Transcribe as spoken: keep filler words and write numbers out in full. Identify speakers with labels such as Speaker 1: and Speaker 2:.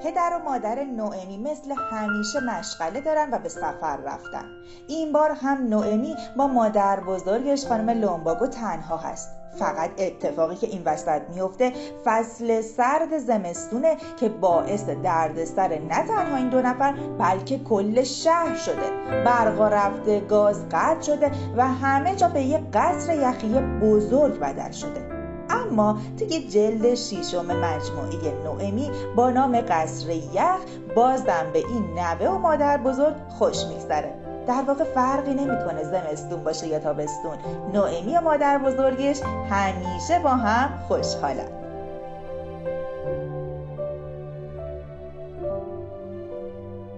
Speaker 1: پدر و مادر نوئمی مثل همیشه مشغله دارن و به سفر رفتن. این بار هم نوئمی با مادر بزرگش خانم لومباگو تنها هست. فقط اتفاقی که این وسط میفته فصل سرد زمستونه که باعث دردسر نه تنها این دو نفر بلکه کل شهر شده. برقا رفته، گاز قطع شده و همه جا به یک قصر یخی بزرگ بدل شده. اما توی جلد ششم مجموعه نوئمی با نام قصر یخ بازم به این نوه و مادر بزرگ خوش میگذره. در واقع فرقی نمیکنه زمستون باشه یا تابستون، نوئمی و مادر بزرگش همیشه با هم خوشحالن.